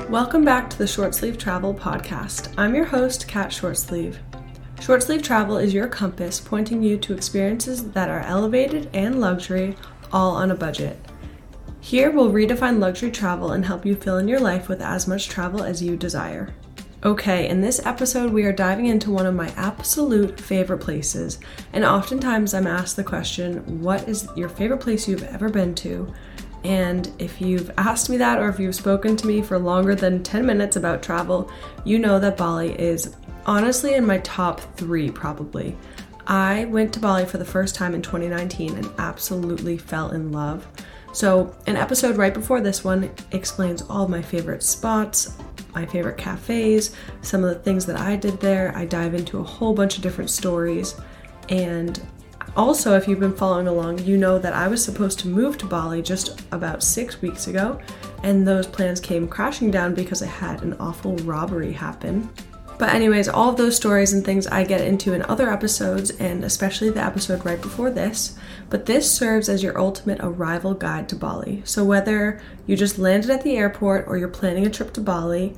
Welcome back to the Short Sleeve Travel Podcast. I'm your host, Kat Shortsleeve. Short Sleeve Travel is your compass pointing you to experiences that are elevated and luxury, all on a budget. Here we'll redefine luxury travel and help you fill in your life with as much travel as you desire. Okay, in this episode we are diving into one of my absolute favorite places, and oftentimes I'm asked the question, what is your favorite place you've ever been to? And if you've asked me that, or if you've spoken to me for longer than 10 minutes about travel, you know that Bali is honestly in my top 3 probably. I went to Bali for the first time in 2019 and absolutely fell in love. So an episode right before this one explains all of my favorite spots, my favorite cafes, some of the things that I did there. I dive into a whole bunch of different stories. And also, if you've been following along, you know that I was supposed to move to Bali just about 6 weeks ago, and those plans came crashing down because I had an awful robbery happen. But anyways, all of those stories and things I get into in other episodes, and especially the episode right before this. But this serves as your ultimate arrival guide to Bali. So whether you just landed at the airport or you're planning a trip to Bali,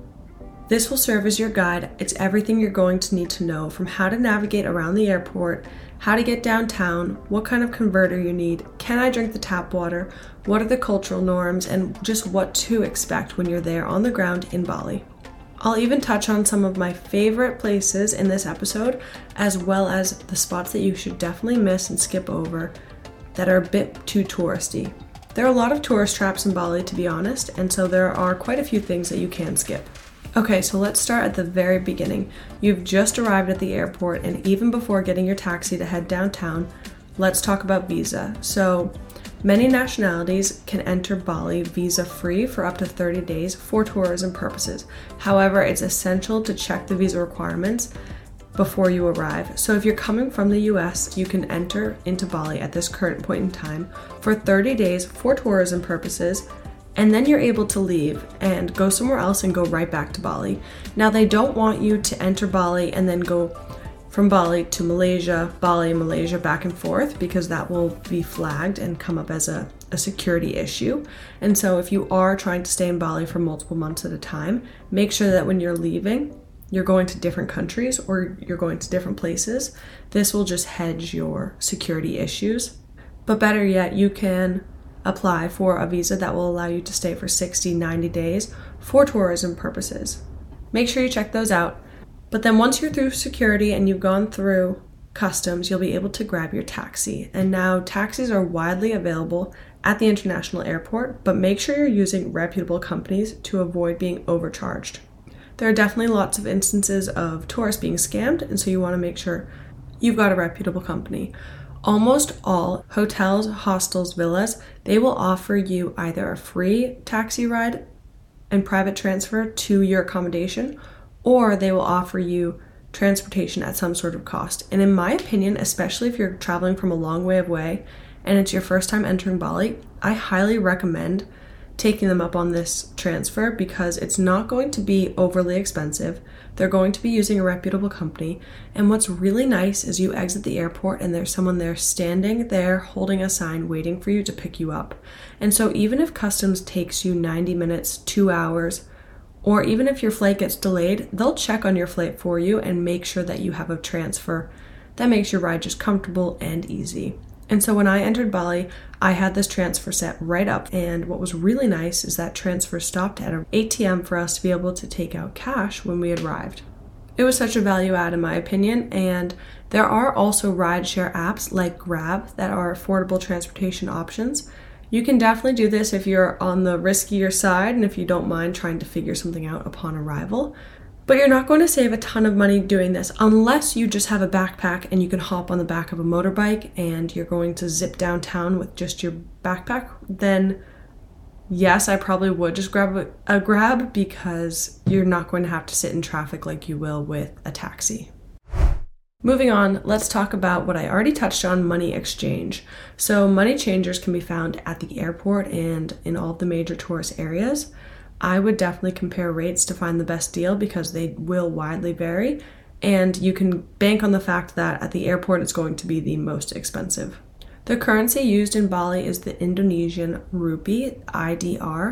this will serve as your guide. It's everything you're going to need to know, from how to navigate around the airport, how to get downtown, what kind of converter you need, can I drink the tap water, what are the cultural norms, and just what to expect when you're there on the ground in Bali. I'll even touch on some of my favorite places in this episode, as well as the spots that you should definitely miss and skip over that are a bit too touristy. There are a lot of tourist traps in Bali, to be honest, and so there are quite a few things that you can skip. Okay, so let's start at the very beginning. You've just arrived at the airport, and even before getting your taxi to head downtown, let's talk about visa. So many nationalities can enter Bali visa-free for up to 30 days for tourism purposes. However, it's essential to check the visa requirements before you arrive. So if you're coming from the US, you can enter into Bali at this current point in time for 30 days for tourism purposes, and then you're able to leave and go somewhere else and go right back to Bali. Now, they don't want you to enter Bali and then go from Bali to Malaysia, Bali, Malaysia, back and forth, because that will be flagged and come up as a security issue. And so if you are trying to stay in Bali for multiple months at a time, make sure that when you're leaving, you're going to different countries or you're going to different places. This will just hedge your security issues. But better yet, you can apply for a visa that will allow you to stay for 60, 90 days for tourism purposes. Make sure you check those out. But then once you're through security and you've gone through customs, you'll be able to grab your taxi. And now taxis are widely available at the international airport, but make sure you're using reputable companies to avoid being overcharged. There are definitely lots of instances of tourists being scammed, and so you want to make sure you've got a reputable company. Almost all hotels, hostels, villas, they will offer you either a free taxi ride and private transfer to your accommodation, or they will offer you transportation at some sort of cost. And in my opinion, especially if you're traveling from a long way away and it's your first time entering Bali, I highly recommend taking them up on this transfer because it's not going to be overly expensive. They're going to be using a reputable company. And what's really nice is you exit the airport and there's someone there standing there holding a sign waiting for you to pick you up. And so even if customs takes you 90 minutes, 2 hours, or even if your flight gets delayed, they'll check on your flight for you and make sure that you have a transfer that makes your ride just comfortable and easy. And so when I entered Bali, I had this transfer set right up. And what was really nice is that transfer stopped at an ATM for us to be able to take out cash when we arrived. It was such a value add in my opinion. And there are also rideshare apps like Grab that are affordable transportation options. You can definitely do this if you're on the riskier side and if you don't mind trying to figure something out upon arrival. But you're not going to save a ton of money doing this unless you just have a backpack and you can hop on the back of a motorbike and you're going to zip downtown with just your backpack. Then yes, I probably would just grab a Grab because you're not going to have to sit in traffic like you will with a taxi. Moving on, let's talk about what I already touched on, money exchange. So money changers can be found at the airport and in all the major tourist areas. I would definitely compare rates to find the best deal because they will widely vary, and you can bank on the fact that at the airport it's going to be the most expensive. The currency used in Bali is the Indonesian rupee, IDR,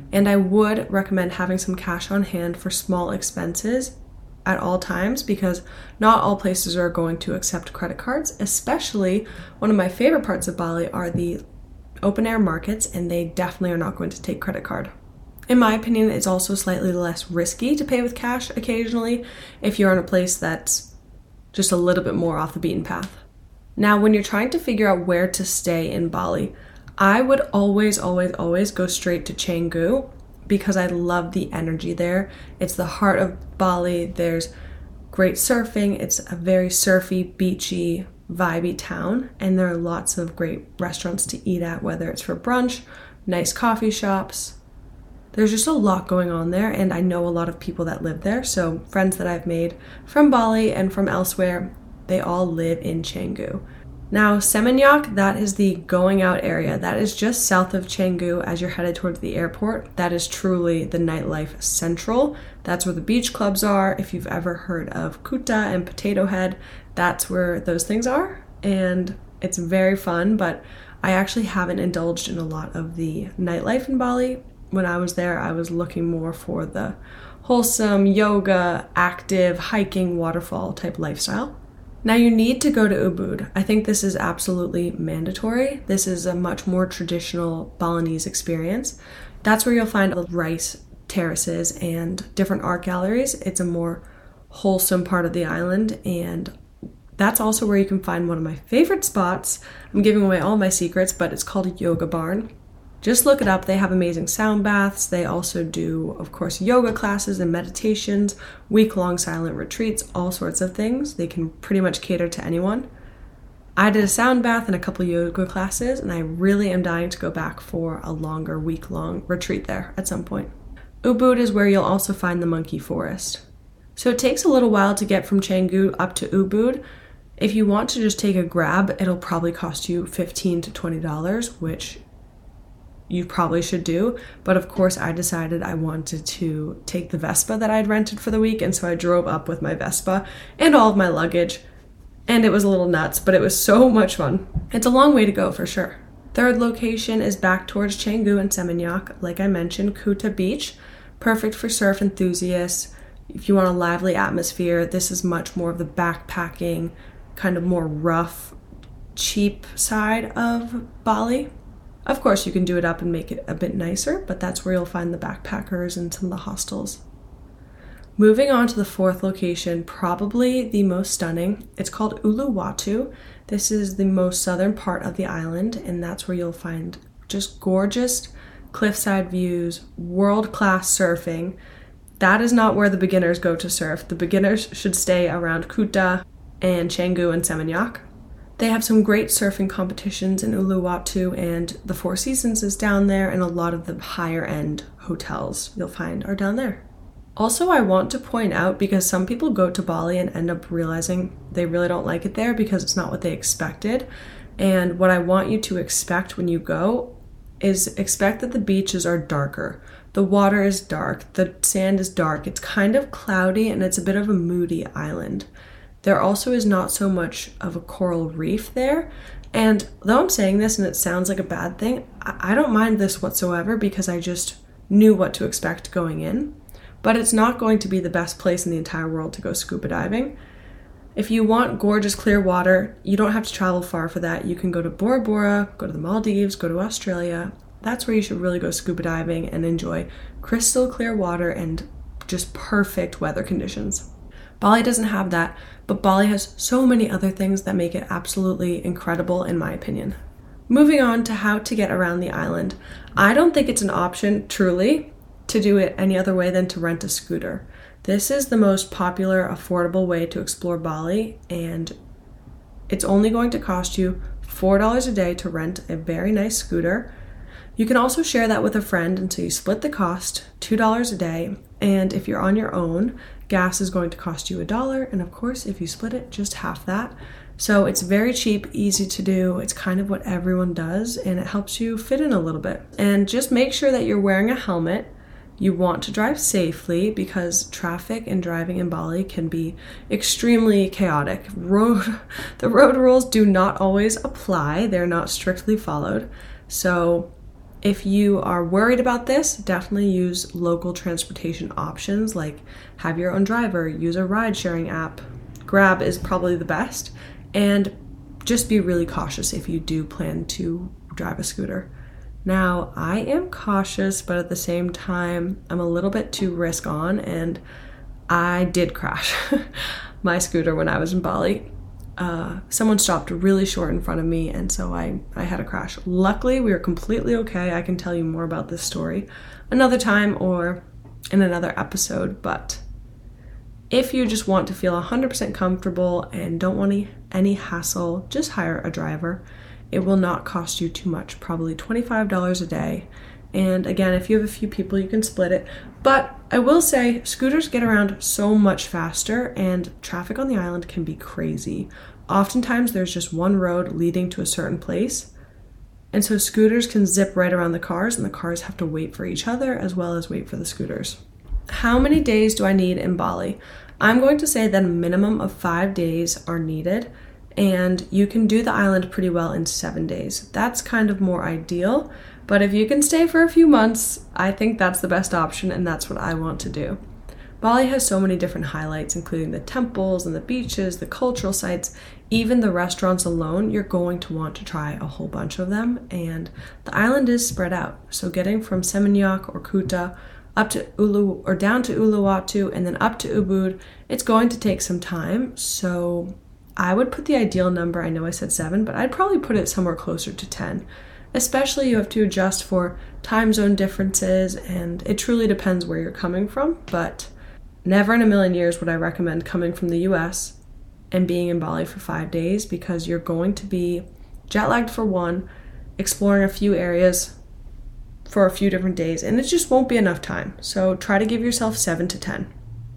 And I would recommend having some cash on hand for small expenses at all times, because not all places are going to accept credit cards. Especially, one of my favorite parts of Bali are the open air markets, and they definitely are not going to take credit card. In my opinion, it's also slightly less risky to pay with cash occasionally if you're in a place that's just a little bit more off the beaten path. Now, when you're trying to figure out where to stay in Bali, I would always go straight to Canggu, because I love the energy there. It's the heart of Bali. There's great surfing. It's a very surfy, beachy, vibey town, and there are lots of great restaurants to eat at, whether it's for brunch, nice coffee shops. There's just a lot going on there, and I know a lot of people that live there. So friends that I've made from Bali and from elsewhere, they all live in Canggu. Now, Seminyak, that is the going out area. That is just south of Canggu as you're headed towards the airport. That is truly the nightlife central. That's where the beach clubs are. If you've ever heard of Kuta and Potato Head, that's where those things are. And it's very fun, but I actually haven't indulged in a lot of the nightlife in Bali. When I was there, I was looking more for the wholesome, yoga, active, hiking, waterfall type lifestyle. Now, you need to go to Ubud. I think this is absolutely mandatory. This is a much more traditional Balinese experience. That's where you'll find rice terraces and different art galleries. It's a more wholesome part of the island, and that's also where you can find one of my favorite spots. I'm giving away all my secrets, but it's called Yoga Barn. Just look it up. They have amazing sound baths. They also do, of course, yoga classes and meditations, week-long silent retreats, all sorts of things. They can pretty much cater to anyone. I did a sound bath and a couple yoga classes, and I really am dying to go back for a longer week-long retreat there at some point. Ubud is where you'll also find the monkey forest. So it takes a little while to get from Canggu up to Ubud. If you want to just take a grab, it'll probably cost you $15 to $20, which you probably should do. But of course, I decided I wanted to take the Vespa that I'd rented for the week, and so I drove up with my Vespa and all of my luggage, and it was a little nuts, but it was so much fun. It's a long way to go for sure. Third location is back towards Canggu and Seminyak. Like I mentioned, Kuta Beach, perfect for surf enthusiasts. If you want a lively atmosphere, this is much more of the backpacking, kind of more rough, cheap side of Bali. Of course, you can do it up and make it a bit nicer, but that's where you'll find the backpackers and some of the hostels. Moving on to the fourth location, probably the most stunning. It's called Uluwatu. This is the most southern part of the island, and that's where you'll find just gorgeous cliffside views, world-class surfing. That is not where the beginners go to surf. The beginners should stay around Kuta and Canggu and Seminyak. They have some great surfing competitions in Uluwatu, and the Four Seasons is down there, and a lot of the higher end hotels you'll find are down there. Also, I want to point out, because some people go to Bali and end up realizing they really don't like it there because it's not what they expected. And what I want you to expect when you go is expect that the beaches are darker. The water is dark, the sand is dark, it's kind of cloudy, and it's a bit of a moody island. There also is not so much of a coral reef there. And though I'm saying this and it sounds like a bad thing, I don't mind this whatsoever because I just knew what to expect going in. But it's not going to be the best place in the entire world to go scuba diving. If you want gorgeous clear water, you don't have to travel far for that. You can go to Bora Bora, go to the Maldives, go to Australia. That's where you should really go scuba diving and enjoy crystal clear water and just perfect weather conditions. Bali doesn't have that, but Bali has so many other things that make it absolutely incredible in my opinion. Moving on to how to get around the island. I don't think it's an option, truly, to do it any other way than to rent a scooter. This is the most popular, affordable way to explore Bali, and it's only going to cost you $4 a day to rent a very nice scooter. You can also share that with a friend, and so you split the cost, $2 a day, and if you're on your own, gas is going to cost you $1, and of course, if you split it, just half that. So it's very cheap, easy to do. It's kind of what everyone does, and it helps you fit in a little bit. And just make sure that you're wearing a helmet. You want to drive safely because traffic and driving in Bali can be extremely chaotic. The road rules do not always apply. They're not strictly followed. So If you are worried about this, definitely use local transportation options like have your own driver, use a ride-sharing app. Grab is probably the best, and just be really cautious if you do plan to drive a scooter. Now, I am cautious, but at the same time, I'm a little bit too risk on, and I did crash my scooter when I was in Bali. Someone stopped really short in front of me, and so I had a crash. Luckily, we were completely okay. I can tell you more about this story another time or in another episode, but if you just want to feel 100% comfortable and don't want any hassle, just hire a driver. It will not cost you too much, probably $25 a day. And again, if you have a few people, you can split it. But I will say, scooters get around so much faster, and traffic on the island can be crazy. Oftentimes, there's just one road leading to a certain place. And so scooters can zip right around the cars, and the cars have to wait for each other as well as wait for the scooters. How many days do I need in Bali? I'm going to say that a minimum of 5 days are needed, and you can do the island pretty well in 7 days. That's kind of more ideal, but if you can stay for a few months, I think that's the best option, and that's what I want to do. Bali has so many different highlights, including the temples and the beaches, the cultural sites, even the restaurants alone. You're going to want to try a whole bunch of them, and the island is spread out. So getting from Seminyak or Kuta up to down to Uluwatu and then up to Ubud, it's going to take some time. So I would put the ideal number, I know I said 7, but I'd probably put it somewhere closer to 10. Especially you have to adjust for time zone differences, and it truly depends where you're coming from, but never in a million years would I recommend coming from the US and being in Bali for 5 days, because you're going to be jet lagged for one, exploring a few areas for a few different days, and it just won't be enough time. So try to give yourself 7 to 10.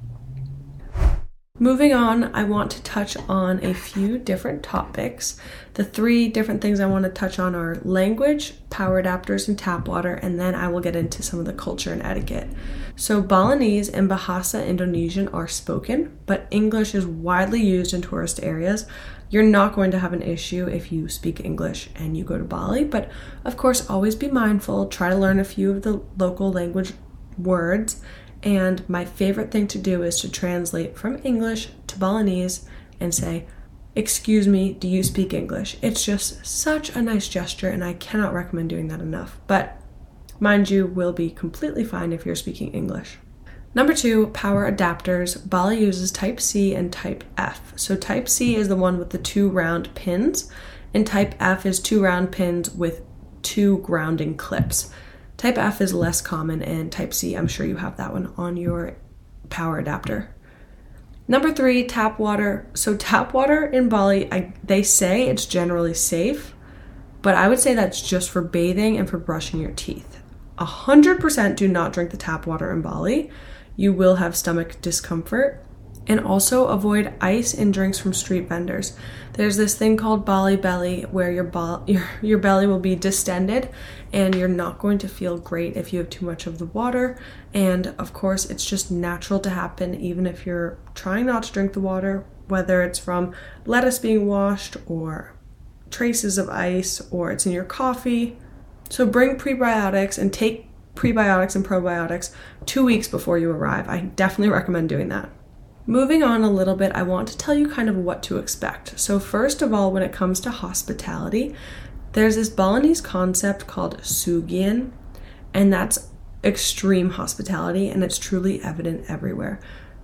Moving on, I want to touch on a few different topics. The 3 different things I want to touch on are language, power adapters, and tap water, and then I will get into some of the culture and etiquette. So Balinese and Bahasa Indonesian are spoken, but English is widely used in tourist areas. You're not going to have an issue if you speak English and you go to Bali, but of course, always be mindful. Try to learn a few of the local language words. And my favorite thing to do is to translate from English to Balinese and say, "Excuse me, do you speak English?" It's just such a nice gesture, and I cannot recommend doing that enough. But mind you, will be completely fine if you're speaking English. Number 2, power adapters. Bali uses Type C and Type F. So Type C is the one with the 2 round pins, and Type F is 2 round pins with 2 grounding clips. Type F is less common, and Type C, I'm sure you have that one on your power adapter. Number 3, tap water. So tap water in Bali, they say it's generally safe, but I would say that's just for bathing and for brushing your teeth. 100% do not drink the tap water in Bali. You will have stomach discomfort. And also avoid ice and drinks from street vendors. There's this thing called Bali belly where your belly will be distended, and you're not going to feel great if you have too much of the water. And of course, it's just natural to happen even if you're trying not to drink the water, whether it's from lettuce being washed or traces of ice or it's in your coffee. So bring prebiotics and take prebiotics and probiotics 2 weeks before you arrive. I definitely recommend doing that. Moving on a little bit, I want to tell you kind of what to expect. So first of all, when it comes to hospitality, there's this Balinese concept called Sugian, and that's extreme hospitality, and it's truly evident everywhere.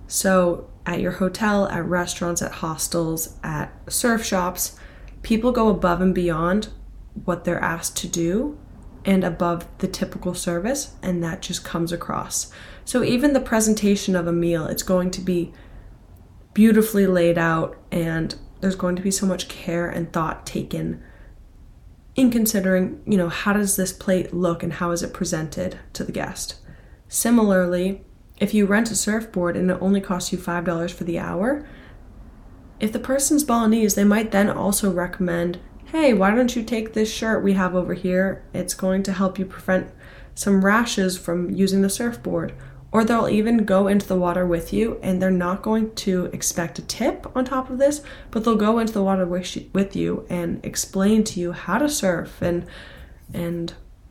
So at your hotel, at restaurants, at hostels, at surf shops, people go above and beyond what they're asked to do and above the typical service, and that just comes across. So even the presentation of a meal, it's going to be beautifully laid out, and there's going to be so much care and thought taken in considering, how does this plate look and how is it presented to the guest. Similarly, if you rent a surfboard and it only costs you $5 for the hour, if the person's Balinese, they might then also recommend, "Hey, why don't you take this shirt we have over here? It's going to help you prevent some rashes from using the surfboard." Or they'll even go into the water with you, and they're not going to expect a tip on top of this, but they'll go into the water with you and explain to you how to surf and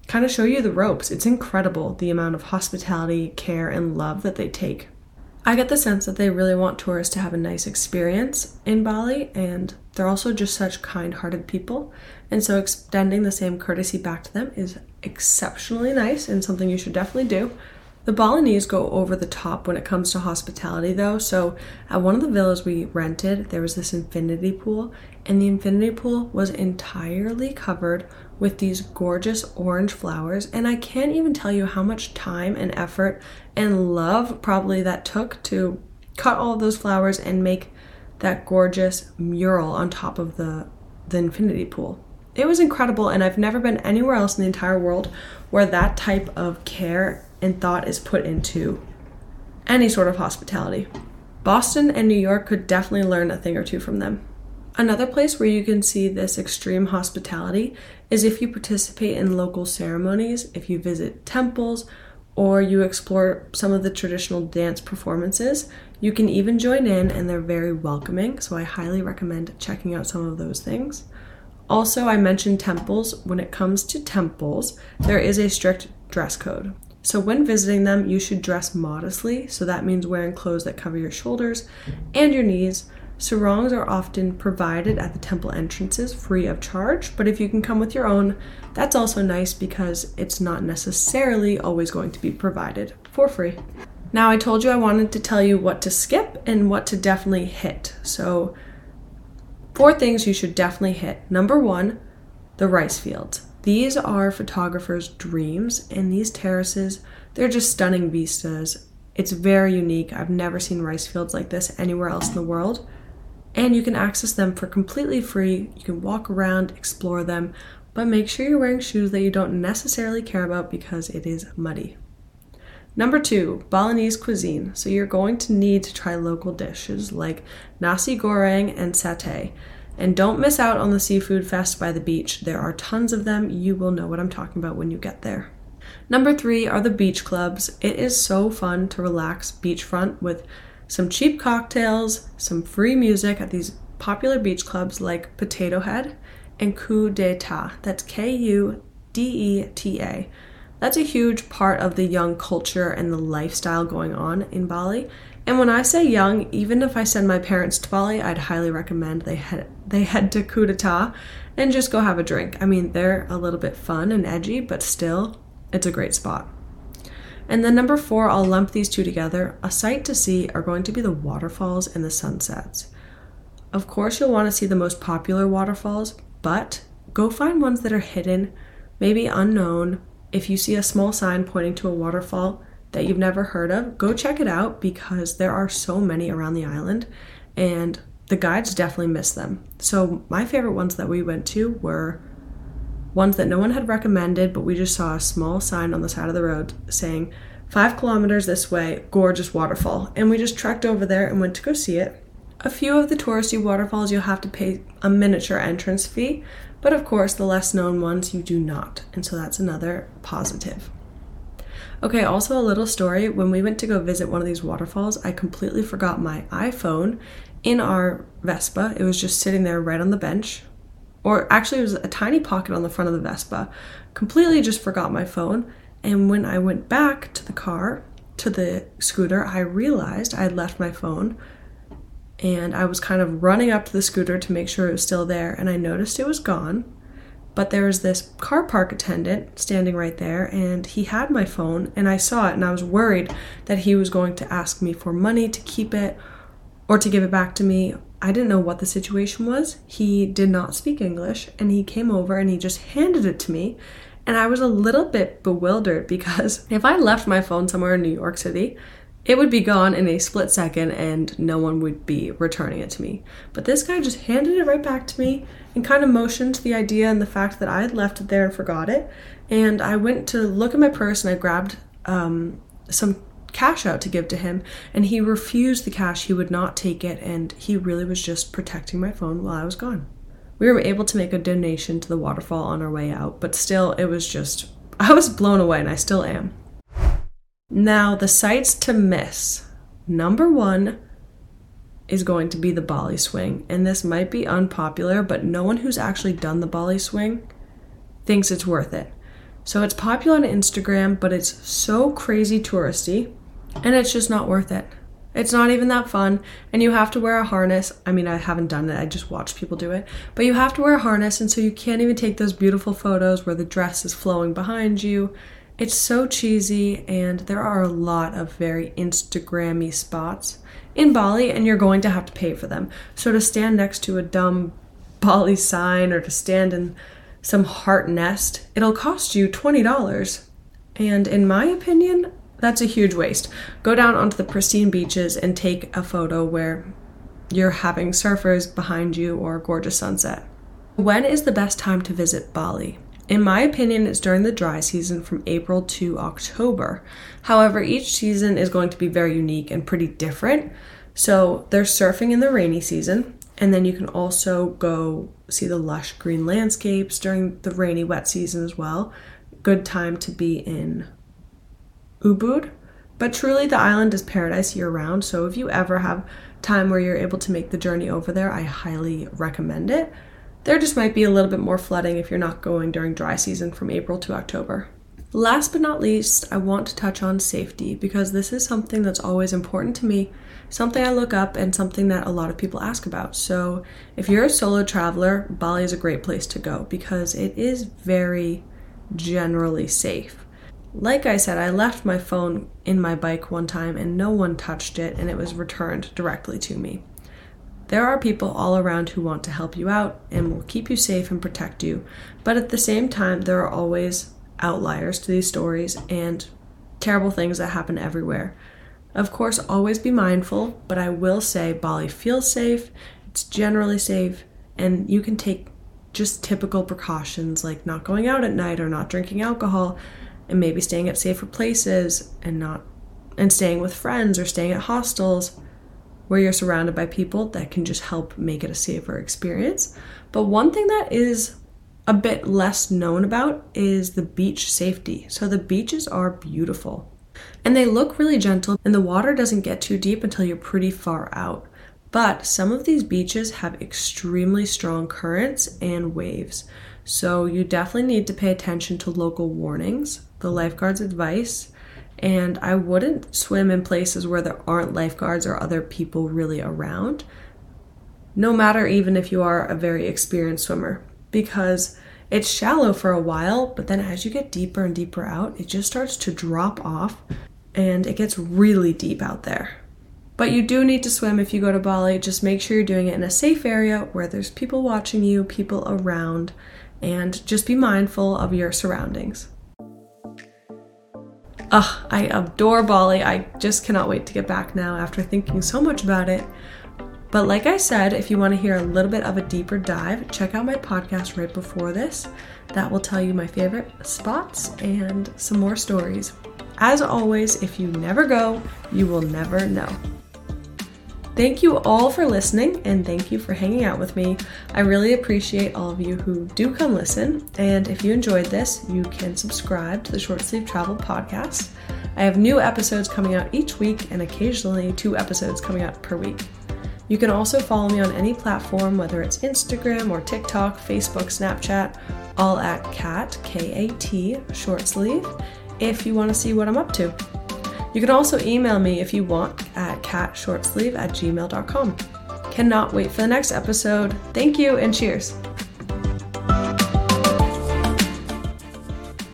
kind of show you the ropes. It's incredible the amount of hospitality, care, and love that they take. I get the sense that they really want tourists to have a nice experience in Bali, and they're also just such kind-hearted people. And so extending the same courtesy back to them is exceptionally nice and something you should definitely do. The Balinese go over the top when it comes to hospitality though. So at one of the villas we rented, there was this infinity pool, and the infinity pool was entirely covered with these gorgeous orange flowers. And I can't even tell you how much time and effort and love probably that took to cut all of those flowers and make that gorgeous mural on top of the infinity pool. It was incredible, and I've never been anywhere else in the entire world where that type of care and thought is put into any sort of hospitality. Boston and New York could definitely learn a thing or two from them. Another place where you can see this extreme hospitality is if you participate in local ceremonies, if you visit temples, or you explore some of the traditional dance performances. You can even join in, and they're very welcoming, so I highly recommend checking out some of those things. Also, I mentioned temples. When it comes to temples, there is a strict dress code. So when visiting them, you should dress modestly. So that means wearing clothes that cover your shoulders and your knees. Sarongs are often provided at the temple entrances free of charge, but if you can come with your own, that's also nice because it's not necessarily always going to be provided for free. Now, I told you I wanted to tell you what to skip and what to definitely hit. So 4 things you should definitely hit. Number 1, the rice fields. These are photographers' dreams, and these terraces, they're just stunning vistas. It's very unique. I've never seen rice fields like this anywhere else in the world. And you can access them for completely free. You can walk around, explore them, but make sure you're wearing shoes that you don't necessarily care about because it is muddy. Number 2, Balinese cuisine. So you're going to need to try local dishes like nasi goreng and satay. And don't miss out on the seafood fest by the beach. There are tons of them. You will know what I'm talking about when you get there. Number 3 are the beach clubs. It is so fun to relax beachfront with some cheap cocktails, some free music at these popular beach clubs like Potato Head and Coup d'Etat. That's Kudeta. That's a huge part of the young culture and the lifestyle going on in Bali. And when I say young, even if I send my parents to Bali, I'd highly recommend they head to Coup d'Etat and just go have a drink. I mean, they're a little bit fun and edgy, but still, it's a great spot. And then number 4, I'll lump these two together. A sight to see are going to be the waterfalls and the sunsets. Of course, you'll want to see the most popular waterfalls, but go find ones that are hidden, maybe unknown. If you see a small sign pointing to a waterfall that you've never heard of, go check it out because there are so many around the island and the guides definitely miss them. So my favorite ones that we went to were ones that no one had recommended, but we just saw a small sign on the side of the road saying 5 kilometers this way, gorgeous waterfall. And we just trekked over there and went to go see it. A few of the touristy waterfalls you'll have to pay a miniature entrance fee, but of course the less known ones you do not. And so that's another positive. Okay, also a little story. When we went to go visit one of these waterfalls, I completely forgot my iPhone in our Vespa. It was just sitting there right on the bench. Or actually, it was a tiny pocket on the front of the Vespa. Completely just forgot my phone. And when I went back to the car, to the scooter, I realized I had left my phone. And I was kind of running up to the scooter to make sure it was still there. And I noticed it was gone. But there was this car park attendant standing right there. And he had my phone. And I saw it. And I was worried that he was going to ask me for money to keep it or to give it back to me. I didn't know what the situation was. He did not speak English, and he came over and he just handed it to me. And I was a little bit bewildered because if I left my phone somewhere in New York City, it would be gone in a split second and no one would be returning it to me. But this guy just handed it right back to me and kind of motioned to the idea and the fact that I had left it there and forgot it. And I went to look at my purse and I grabbed some cash out to give to him, and he refused the cash. He would not take it, and he really was just protecting my phone while I was gone. We were able to make a donation to the waterfall on our way out, but still, it was just, I was blown away, and I still am. Now, the sights to miss. Number 1 is going to be the Bali swing, and this might be unpopular, but no one who's actually done the Bali swing thinks it's worth it. So it's popular on Instagram, but it's so crazy touristy, and it's just not worth it. It's not even that fun, and you have to wear a harness. I mean, I haven't done it, I just watch people do it, but you have to wear a harness, and so you can't even take those beautiful photos where the dress is flowing behind you. It's so cheesy, and there are a lot of very Instagram-y spots in Bali, and you're going to have to pay for them. So to stand next to a dumb Bali sign or to stand in some heart nest, it'll cost you $20. And in my opinion, that's a huge waste. Go down onto the pristine beaches and take a photo where you're having surfers behind you or a gorgeous sunset. When is the best time to visit Bali? In my opinion, it's during the dry season from April to October. However, each season is going to be very unique and pretty different. So there's surfing in the rainy season, and then you can also go see the lush green landscapes during the rainy, wet season as well. Good time to be in Ubud. But truly, the island is paradise year-round, so if you ever have time where you're able to make the journey over there, I highly recommend it. There just might be a little bit more flooding if you're not going during dry season from April to October. Last but not least, I want to touch on safety because this is something that's always important to me, something I look up and something that a lot of people ask about. So if you're a solo traveler, Bali is a great place to go because it is very generally safe. Like I said, I left my phone in my bike one time and no one touched it, and it was returned directly to me. There are people all around who want to help you out and will keep you safe and protect you, but at the same time, there are always outliers to these stories and terrible things that happen everywhere. Of course, always be mindful, but I will say Bali feels safe, it's generally safe, and you can take just typical precautions like not going out at night or not drinking alcohol, and maybe staying at safer places and staying with friends or staying at hostels where you're surrounded by people that can just help make it a safer experience. But one thing that is a bit less known about is the beach safety. So the beaches are beautiful and they look really gentle, and the water doesn't get too deep until you're pretty far out. But some of these beaches have extremely strong currents and waves. So you definitely need to pay attention to local warnings, the lifeguard's advice, and I wouldn't swim in places where there aren't lifeguards or other people really around, no matter even if you are a very experienced swimmer, because it's shallow for a while, but then as you get deeper and deeper out, it just starts to drop off and it gets really deep out there. But you do need to swim if you go to Bali. Just make sure you're doing it in a safe area where there's people watching you, people around, and just be mindful of your surroundings. I adore Bali. I just cannot wait to get back now after thinking so much about it. But like I said, if you want to hear a little bit of a deeper dive, check out my podcast right before this. That will tell you my favorite spots and some more stories. As always, if you never go, you will never know. Thank you all for listening, and thank you for hanging out with me. I really appreciate all of you who do come listen, and if you enjoyed this, you can subscribe to the Short Sleeve Travel Podcast. I have new episodes coming out each week and occasionally 2 episodes coming out per week. You can also follow me on any platform, whether it's Instagram or TikTok, Facebook, Snapchat, all at Kat, K-A-T, Short Sleeve, if you want to see what I'm up to. You can also email me if you want at katshortsleeve@gmail.com. Cannot wait for the next episode. Thank you and cheers.